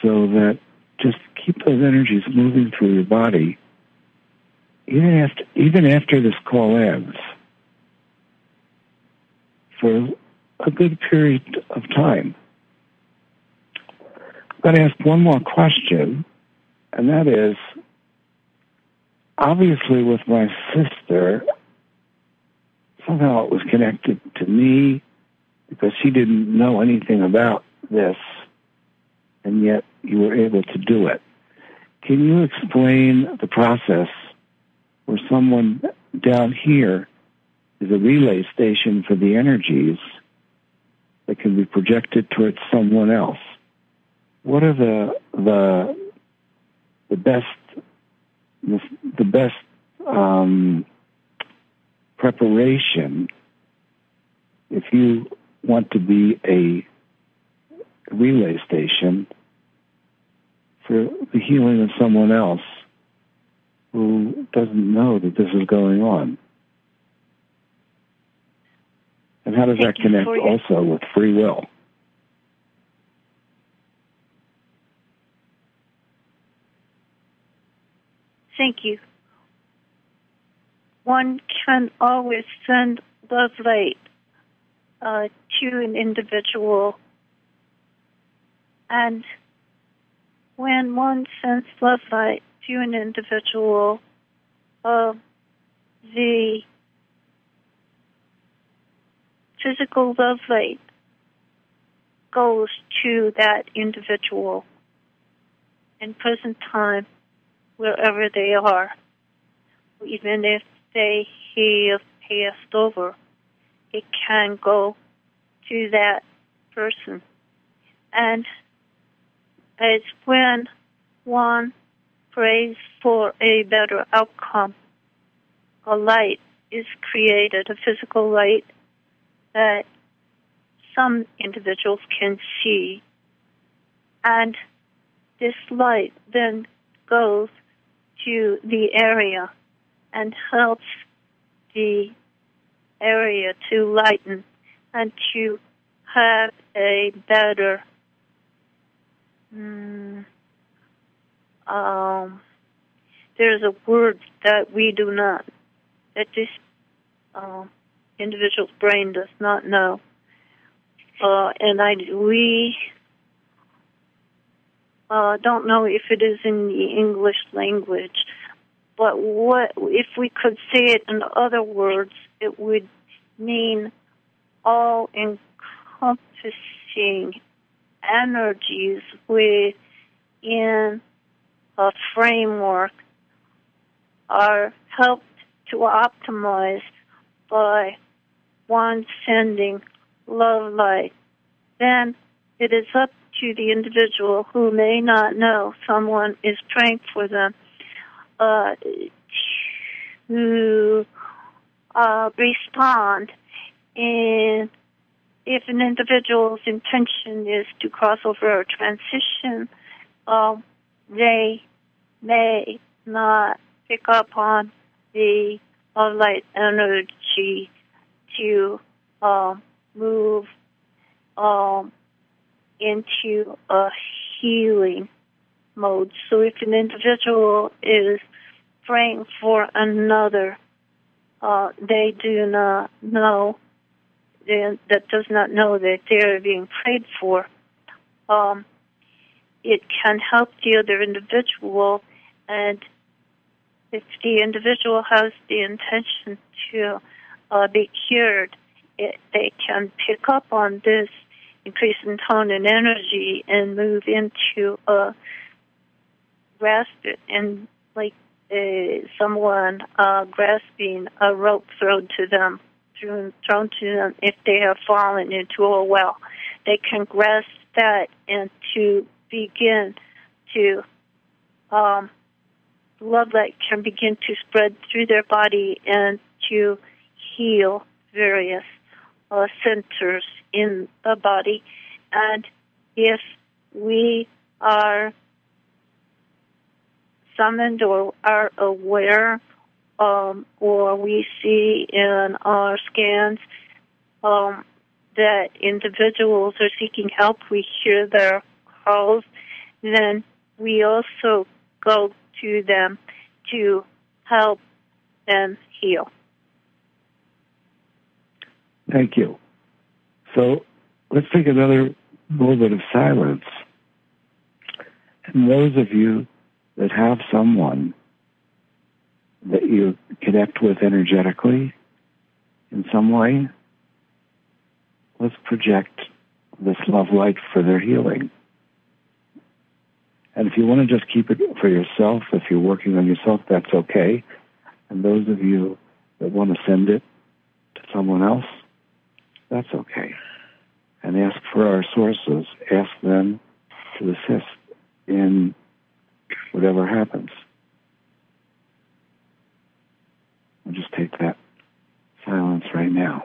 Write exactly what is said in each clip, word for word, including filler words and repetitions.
so that just keep those energies moving through your body, even after, even after this call ends, for a good period of time. I'm going to ask one more question, and that is, obviously with my sister, somehow it was connected to me because she didn't know anything about this, and yet you were able to do it. Can you explain the process where someone down here is a relay station for the energies that can be projected towards someone else? What are the the the best the, the best um, preparation if you want to be a relay station for the healing of someone else who doesn't know that this is going on? And how does Thank that connect also with free will? Thank you. One can always send love light uh, to an individual, and when one sends love light to an individual, uh, the physical love light goes to that individual in present time, wherever they are. Even if they have passed over, it can go to that person. And it's when one prays for a better outcome, a light is created, a physical light that some individuals can see. And this light then goes to the area and helps the area to lighten and to have a better mm, um, there's a word that we do not, that this um, individual's brain does not know. Uh, and I, we uh, don't know if it is in the English language, but what if we could say it in other words, it would mean all-encompassing energies within a framework are helped to optimize by one sending love light. Then it is up to the individual who may not know someone is praying for them uh, to uh, respond. And if an individual's intention is to cross over or transition, uh, they may not pick up on the love light energy to uh, move um, into a healing mode. So if an individual is praying for another, uh, they do not know, they, that does not know that they're being prayed for, um, it can help the other individual. And if the individual has the intention to uh, be cured, it, they can pick up on this increase in tone and energy and move into a grasp it, and like uh, someone uh, grasping a rope thrown to them, thrown, thrown to them if they have fallen into a well. They can grasp that and to begin to, um, love light can begin to spread through their body and to heal various uh, centers in the body. And if we are summoned or are aware, um, or we see in our scans um, that individuals are seeking help, we hear their calls, then we also go to them to help them heal. Thank you. So let's take another moment of silence. And those of you that have someone that you connect with energetically in some way, let's project this love light for their healing. And if you want to just keep it for yourself, if you're working on yourself, that's okay. And those of you that want to send it to someone else, that's okay. And ask for our sources. Ask them to assist in whatever happens. We'll just take that silence right now.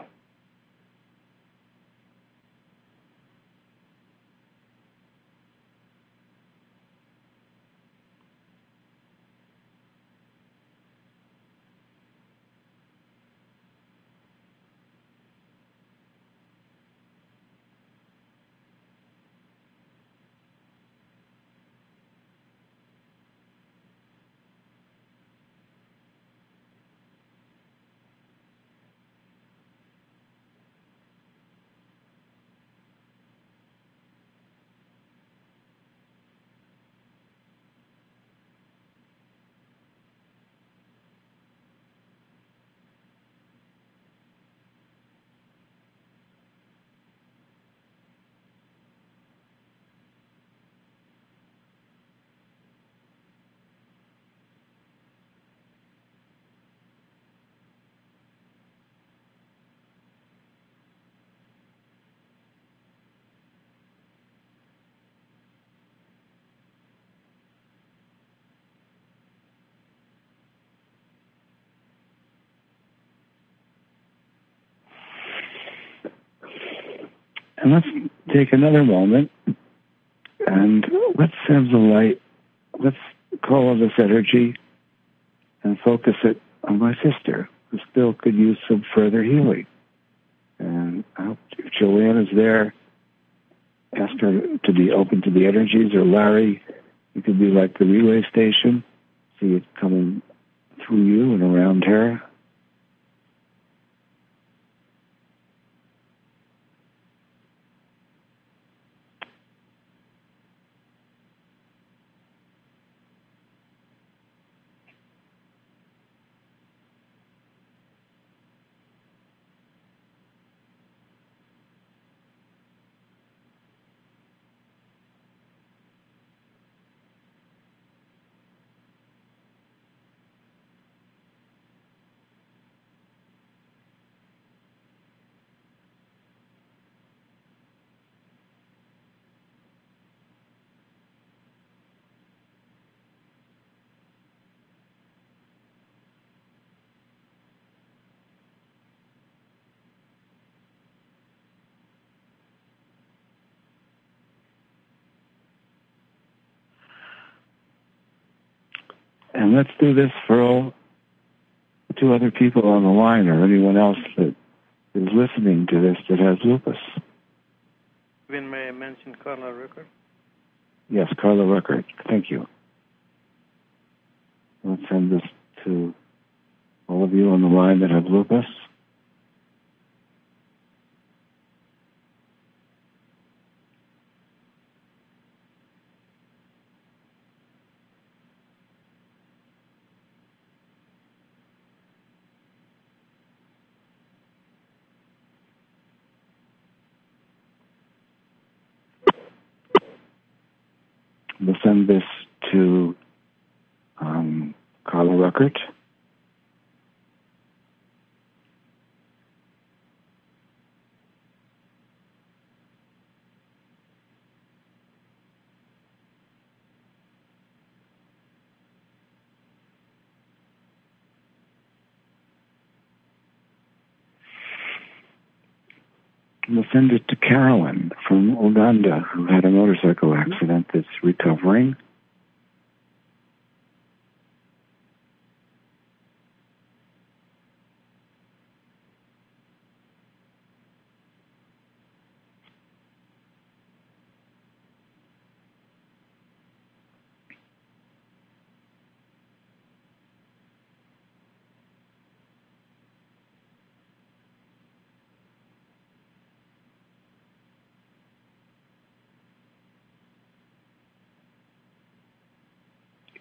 And let's take another moment and let's send the light, let's call on this energy and focus it on my sister, who still could use some further healing. And I hope if Joanne is there, ask her to be open to the energies, or Larry, you could be like the relay station, see it coming through you and around her. And let's do this for all two other people on the line, or anyone else that is listening to this that has lupus. When may I mention Carla Rucker? Yes, Carla Rucker. Thank you. Let's send this to all of you on the line that have lupus. We'll send this to um, Carla Ruckert. We'll send it to Carolyn from Uganda, who had a motorcycle accident that's recovering.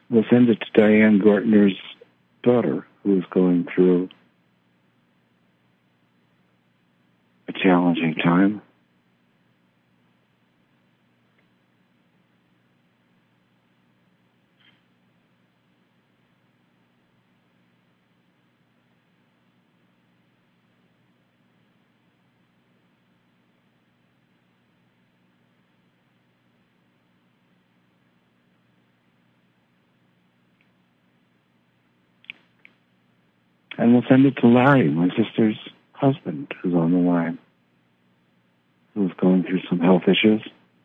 we'll send it to Diane Gortner's daughter, who is going through a challenging time. And we'll send it to Larry, my sister's husband, who's on the line, who's going through some health issues.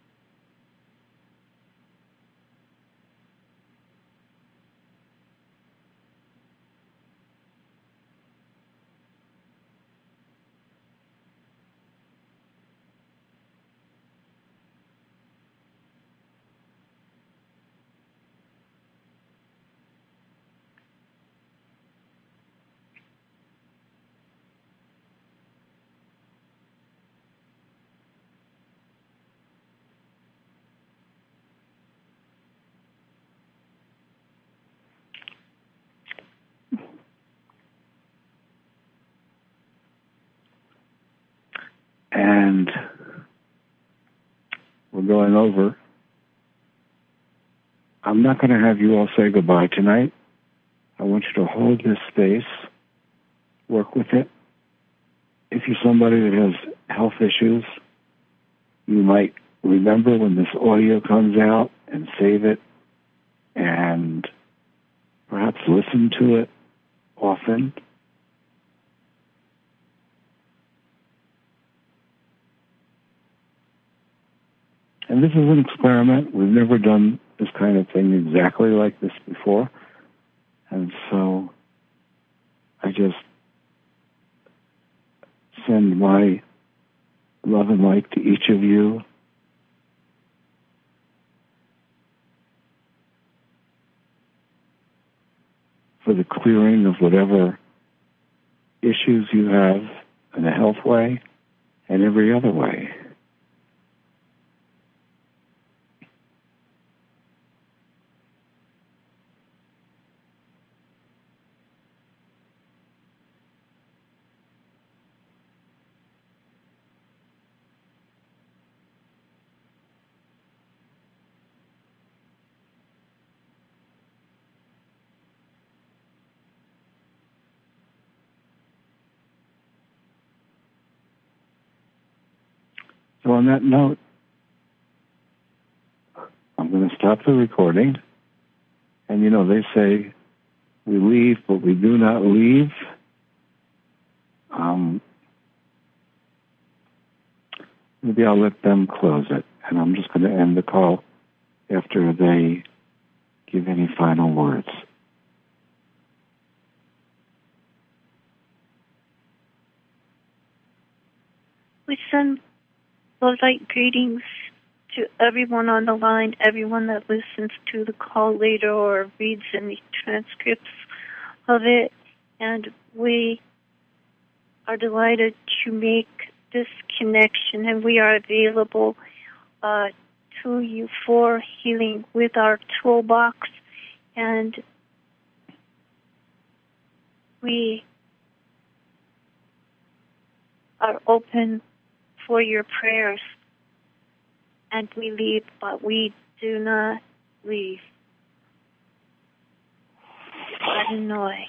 And we're going over. I'm not going to have you all say goodbye tonight. I want you to hold this space, work with it. If you're somebody that has health issues, you might remember when this audio comes out and save it and perhaps listen to it often. And this is an experiment. We've never done this kind of thing exactly like this before. And so I just send my love and light to each of you. For the clearing of whatever issues you have in a health way and every other way. So on that note, I'm going to stop the recording. And, you know, they say we leave, but we do not leave. Um, maybe I'll let them close it. And I'm just going to end the call after they give any final words. We send love light greetings to everyone on the line, everyone that listens to the call later or reads any transcripts of it. And we are delighted to make this connection, and we are available uh, to you for healing with our toolbox. And we are open for your prayers, and we leave, but we do not leave. Adonai.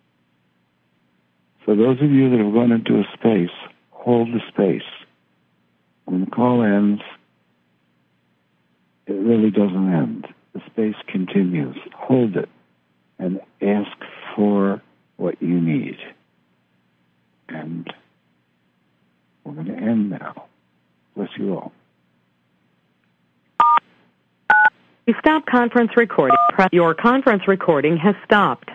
For those of you that have gone into a space, hold the space. When the call ends, it really doesn't end. The space continues. Hold it and ask for what you need. And we're going to end now. Bless you all. You stop conference recording. Your conference recording has stopped.